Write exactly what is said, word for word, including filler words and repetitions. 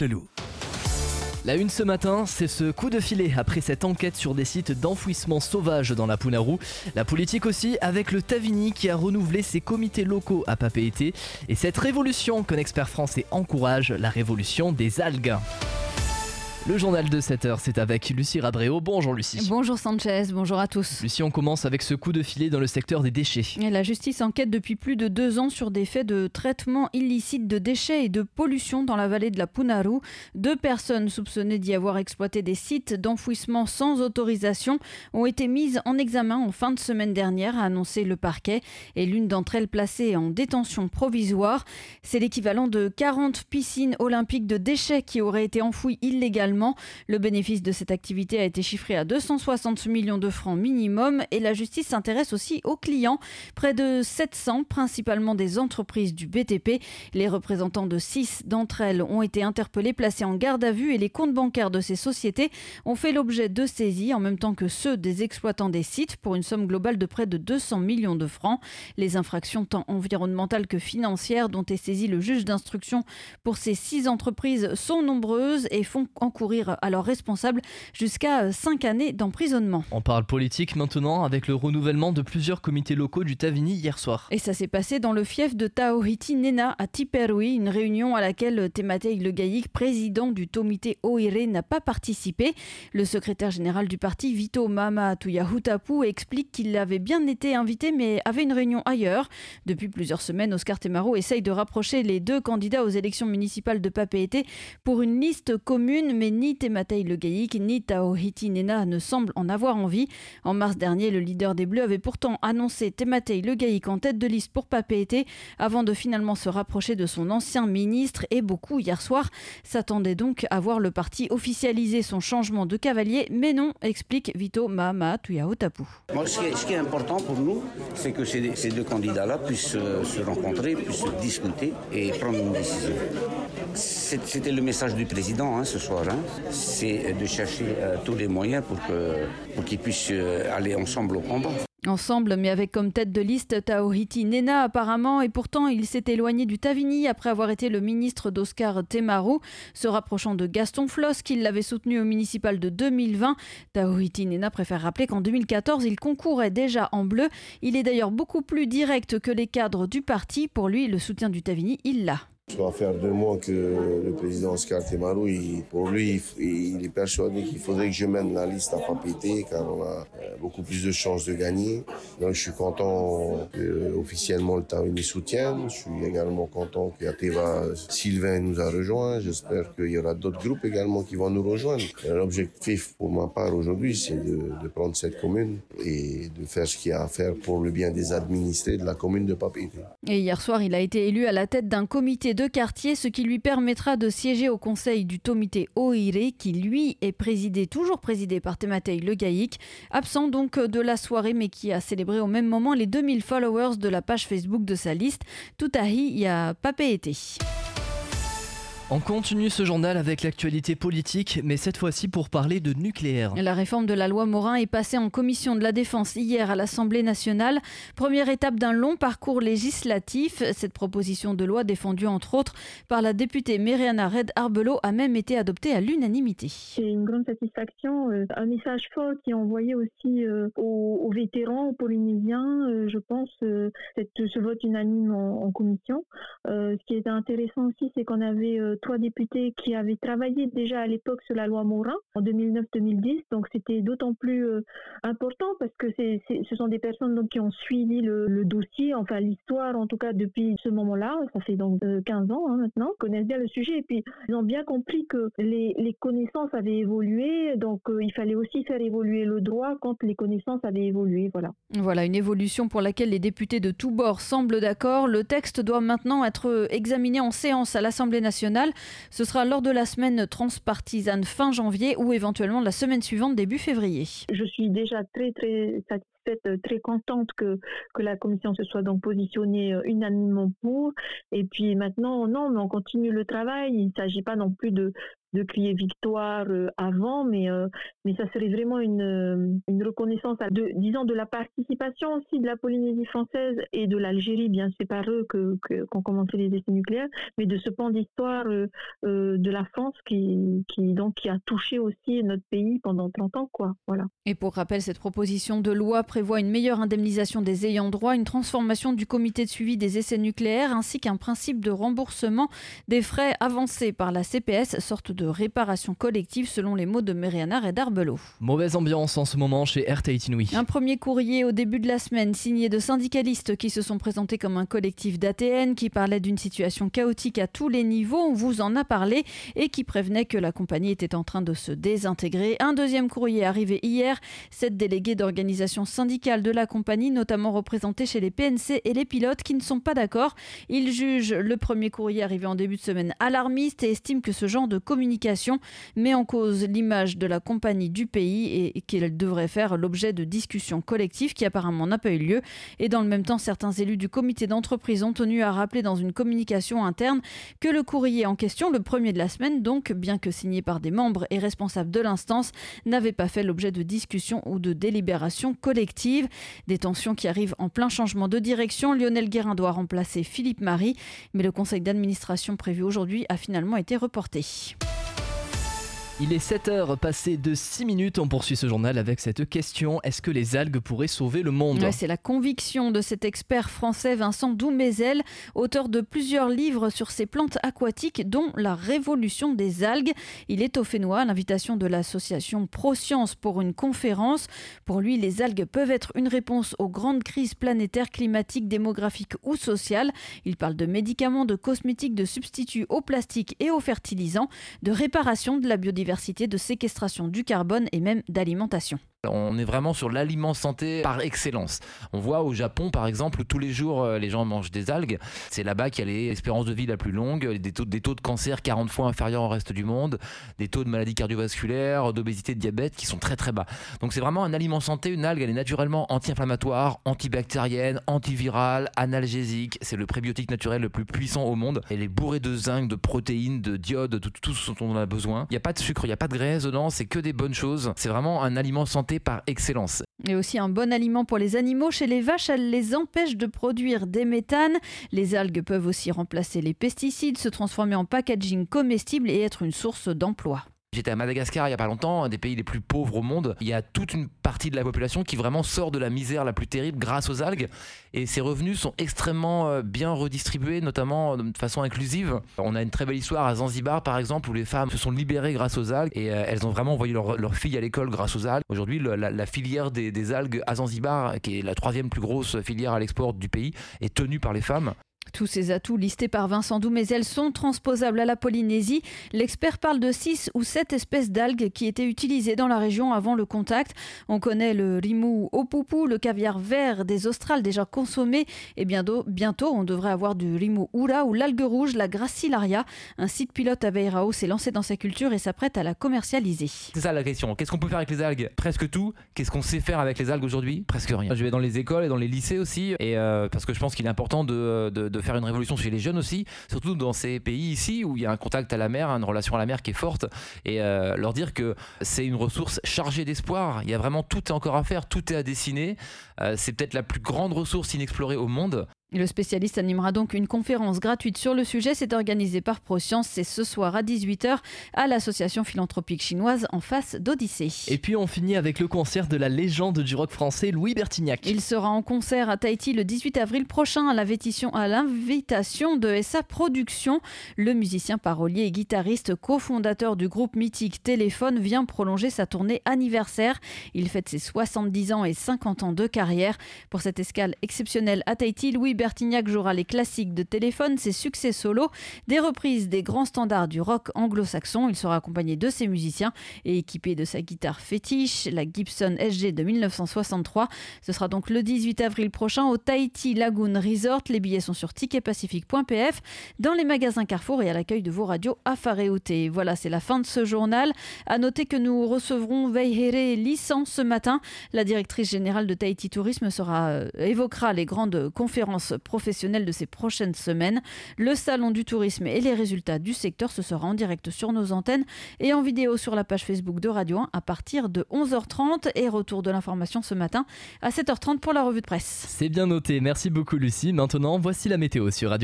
La une ce matin, c'est ce coup de filet après cette enquête sur des sites d'enfouissement sauvage dans la Punaru. La politique aussi avec le Tavini qui a renouvelé ses comités locaux à Papeete. Et cette révolution qu'un expert français encourage, la révolution des algues. Le journal de sept heures, c'est avec Lucie Rabreo. Bonjour Lucie. Bonjour Sanchez, bonjour à tous. Lucie, on commence avec ce coup de filet dans le secteur des déchets. Et la justice enquête depuis plus de deux ans sur des faits de traitement illicite de déchets et de pollution dans la vallée de la Punaru. Deux personnes soupçonnées d'y avoir exploité des sites d'enfouissement sans autorisation ont été mises en examen en fin de semaine dernière, a annoncé le parquet. Et l'une d'entre elles placée en détention provisoire. C'est l'équivalent de quarante piscines olympiques de déchets qui auraient été enfouies illégalement. Le bénéfice de cette activité a été chiffré à deux cent soixante millions de francs minimum et la justice s'intéresse aussi aux clients. Près de sept cents, principalement des entreprises du B T P. Les représentants de six d'entre elles ont été interpellés, placés en garde à vue et les comptes bancaires de ces sociétés ont fait l'objet de saisies en même temps que ceux des exploitants des sites pour une somme globale de près de deux cents millions de francs. Les infractions tant environnementales que financières dont est saisi le juge d'instruction pour ces six entreprises sont nombreuses et font encourir à leurs responsables jusqu'à cinq années d'emprisonnement. On parle politique maintenant avec le renouvellement de plusieurs comités locaux du Tavini hier soir. Et ça s'est passé dans le fief de Taohiti Nena à Tiperui, une réunion à laquelle Tematei Legayic, président du Tomite Oire, n'a pas participé. Le secrétaire général du parti, Vito Mama Tuyahutapu, explique qu'il avait bien été invité mais avait une réunion ailleurs. Depuis plusieurs semaines, Oscar Temaru essaye de rapprocher les deux candidats aux élections municipales de Papeete pour une liste commune, mais ni Tematei Legayic ni Taohiti Nena ne semblent en avoir envie. En mars dernier, le leader des Bleus avait pourtant annoncé Tematei Legayic en tête de liste pour Papeete avant de finalement se rapprocher de son ancien ministre et beaucoup hier soir s'attendaient donc à voir le parti officialiser son changement de cavalier, mais non, explique Vito Mama Tuyahutapu. Moi, ce, qui est, ce qui est important pour nous, c'est que ces, ces deux candidats-là puissent euh, se rencontrer, puissent discuter et prendre une décision. C'est, c'était le message du président hein, ce soir. Hein. C'est de chercher euh, tous les moyens pour, que, pour qu'ils puissent euh, aller ensemble au combat. Ensemble, mais avec comme tête de liste Taohiti Nena apparemment, et pourtant il s'est éloigné du Tavini après avoir été le ministre d'Oscar Temaru, se rapprochant de Gaston Flosse qui l'avait soutenu au municipal de deux mille vingt. Taohiti Nena préfère rappeler qu'en deux mille quatorze, il concourait déjà en bleu. Il est d'ailleurs beaucoup plus direct que les cadres du parti. Pour lui, le soutien du Tavini, il l'a. Ça va faire deux mois que le président Oscar Temaru, il, pour lui, il, il est persuadé qu'il faudrait que je mène la liste à Papeete car on a beaucoup plus de chances de gagner. Donc je suis content que officiellement le Tavini soutienne. Je suis également content qu'Ateva Sylvain nous a rejoints. J'espère qu'il y aura d'autres groupes également qui vont nous rejoindre. L'objectif pour ma part aujourd'hui, c'est de, de prendre cette commune et de faire ce qu'il y a à faire pour le bien des administrés de la commune de Papeete. Et hier soir, il a été élu à la tête d'un comité de quartier, ce qui lui permettra de siéger au conseil du Tomite Oire, qui lui est présidé, toujours présidé par Tematei Legayic, absent donc de la soirée, mais qui a célébré au même moment les deux mille followers de la page Facebook de sa liste. Tutahi ya Papeete. On continue ce journal avec l'actualité politique, mais cette fois-ci pour parler de nucléaire. La réforme de la loi Morin est passée en commission de la défense hier à l'Assemblée nationale. Première étape d'un long parcours législatif. Cette proposition de loi défendue entre autres par la députée Meriana Red Arbelo a même été adoptée à l'unanimité. C'est une grande satisfaction, un message fort qui est envoyé aussi aux, aux vétérans, aux Polynésiens. Je pense cette, ce vote unanime en, en commission. Ce qui est intéressant aussi, c'est qu'on avait trois députés qui avaient travaillé déjà à l'époque sur la loi Morin en deux mille neuf deux mille dix, donc c'était d'autant plus euh, important parce que c'est, c'est, ce sont des personnes donc, qui ont suivi le, le dossier, enfin l'histoire en tout cas depuis ce moment-là, ça fait donc euh, quinze ans hein, maintenant, ils connaissent bien le sujet et puis ils ont bien compris que les, les connaissances avaient évolué, donc euh, il fallait aussi faire évoluer le droit quand les connaissances avaient évolué, voilà. Voilà, une évolution pour laquelle les députés de tous bords semblent d'accord. Le texte doit maintenant être examiné en séance à l'Assemblée nationale. Ce sera lors de la semaine transpartisane fin janvier ou éventuellement la semaine suivante début février. Je suis déjà très très satisfaite satisfaite, très contente que, que la commission se soit donc positionnée unanimement pour. Et puis maintenant, non, mais on continue le travail. Il ne s'agit pas non plus de, de crier victoire avant, mais, euh, mais ça serait vraiment une, une reconnaissance, de, disons, de la participation aussi de la Polynésie française et de l'Algérie, bien c'est par eux que, que, qu'ont commencé les essais nucléaires, mais de ce pan d'histoire euh, euh, de la France qui, qui, donc, qui a touché aussi notre pays pendant trente ans, quoi. Voilà. Et pour rappel, cette proposition de loi prévoit une meilleure indemnisation des ayants droit, une transformation du comité de suivi des essais nucléaires ainsi qu'un principe de remboursement des frais avancés par la C P S, sorte de réparation collective selon les mots de Meriana Redarbelo. Mauvaise ambiance en ce moment chez Air Tahiti Nui. Un premier courrier au début de la semaine signé de syndicalistes qui se sont présentés comme un collectif d'A T N qui parlait d'une situation chaotique à tous les niveaux, on vous en a parlé, et qui prévenait que la compagnie était en train de se désintégrer. Un deuxième courrier arrivé hier, sept délégués d'organisations syndicales de la compagnie, notamment représentés chez les P N C et les pilotes, qui ne sont pas d'accord. Ils jugent le premier courrier arrivé en début de semaine alarmiste et estiment que ce genre de communication met en cause l'image de la compagnie du pays et qu'elle devrait faire l'objet de discussions collectives qui apparemment n'a pas eu lieu. Et dans le même temps, certains élus du comité d'entreprise ont tenu à rappeler dans une communication interne que le courrier en question, le premier de la semaine, donc bien que signé par des membres et responsables de l'instance, n'avait pas fait l'objet de discussions ou de délibérations collectives. Des tensions qui arrivent en plein changement de direction. Lionel Guérin doit remplacer Philippe Marie, mais le conseil d'administration prévu aujourd'hui a finalement été reporté. Il est sept heures passées de six minutes. On poursuit ce journal avec cette question. Est-ce que les algues pourraient sauver le monde ? Ouais, c'est la conviction de cet expert français Vincent Doumézel, auteur de plusieurs livres sur ces plantes aquatiques, dont la révolution des algues. Il est au Fénois à l'invitation de l'association ProScience pour une conférence. Pour lui, les algues peuvent être une réponse aux grandes crises planétaires, climatiques, démographiques ou sociales. Il parle de médicaments, de cosmétiques, de substituts au plastique et aux fertilisants, de réparation de la biodiversité, de séquestration du carbone et même d'alimentation. On est vraiment sur l'aliment santé par excellence. On voit au Japon, par exemple, où tous les jours, les gens mangent des algues. C'est là-bas qu'il y a l'espérance de vie la plus longue, des taux, des taux de cancer quarante fois inférieurs au reste du monde, des taux de maladies cardiovasculaires, d'obésité, de diabète qui sont très très bas. Donc c'est vraiment un aliment santé. Une algue, elle est naturellement anti-inflammatoire, antibactérienne, antivirale, analgésique. C'est le prébiotique naturel le plus puissant au monde. Elle est bourrée de zinc, de protéines, de d'iode, de tout ce dont on a besoin. Il n'y a pas de sucre, il n'y a pas de graisse dedans, c'est que des bonnes choses. C'est vraiment un aliment santé par excellence. Et aussi un bon aliment pour les animaux. Chez les vaches, elles les empêchent de produire des méthanes. Les algues peuvent aussi remplacer les pesticides, se transformer en packaging comestible et être une source d'emploi. J'étais à Madagascar il n'y a pas longtemps, un des pays les plus pauvres au monde. Il y a toute une partie de la population qui vraiment sort de la misère la plus terrible grâce aux algues. Et ces revenus sont extrêmement bien redistribués, notamment de façon inclusive. On a une très belle histoire à Zanzibar, par exemple, où les femmes se sont libérées grâce aux algues. Et elles ont vraiment envoyé leurs leur filles à l'école grâce aux algues. Aujourd'hui, la, la filière des, des algues à Zanzibar, qui est la troisième plus grosse filière à l'export du pays, est tenue par les femmes. Tous ces atouts listés par Vincent Doumézel sont transposables à la Polynésie. L'expert parle de six ou sept espèces d'algues qui étaient utilisées dans la région avant le contact. On connaît le rimou opupu, le caviar vert des Australes déjà consommé. Et bientôt, bientôt, on devrait avoir du rimou ura ou l'algue rouge, la gracilaria. Un site pilote à Beirao s'est lancé dans sa culture et s'apprête à la commercialiser. C'est ça la question. Qu'est-ce qu'on peut faire avec les algues ? Presque tout. Qu'est-ce qu'on sait faire avec les algues aujourd'hui ? Presque rien. Je vais dans les écoles et dans les lycées aussi, et euh, parce que je pense qu'il est important de, de, de faire une révolution chez les jeunes aussi, surtout dans ces pays ici où il y a un contact à la mer, une relation à la mer qui est forte, et euh, leur dire que c'est une ressource chargée d'espoir. Il y a vraiment tout est encore à faire, tout est à dessiner. Euh, c'est peut-être la plus grande ressource inexplorée au monde. Le spécialiste animera donc une conférence gratuite sur le sujet. C'est organisé par ProScience. C'est ce soir à dix-huit heures à l'association philanthropique chinoise en face d'Odyssée. Et puis on finit avec le concert de la légende du rock français Louis Bertignac. Il sera en concert à Tahiti le dix-huit avril prochain à l'invitation de S A Productions. Le musicien parolier et guitariste cofondateur du groupe mythique Téléphone vient prolonger sa tournée anniversaire. Il fête ses soixante-dix ans et cinquante ans de carrière. Pour cette escale exceptionnelle à Tahiti, Louis Bertignac jouera les classiques de téléphone, ses succès solo, des reprises des grands standards du rock anglo-saxon. Il sera accompagné de ses musiciens et équipé de sa guitare fétiche, la Gibson S G de mille neuf cent soixante-trois. Ce sera donc le dix-huit avril prochain au Tahiti Lagoon Resort. Les billets sont sur ticket pacifique point p f, dans les magasins Carrefour et à l'accueil de vos radios à Faréouté. Voilà, c'est la fin de ce journal. À noter que nous recevrons Veihere Lissan ce matin. La directrice générale de Tahiti Tourisme sera, euh, évoquera les grandes conférences professionnelles de ces prochaines semaines. Le salon du tourisme et les résultats du secteur, ce sera en direct sur nos antennes et en vidéo sur la page Facebook de Radio un à partir de onze heures trente. Et retour de l'information ce matin à sept heures trente pour la revue de presse. C'est bien noté, merci beaucoup Lucie. Maintenant, voici la météo sur Radio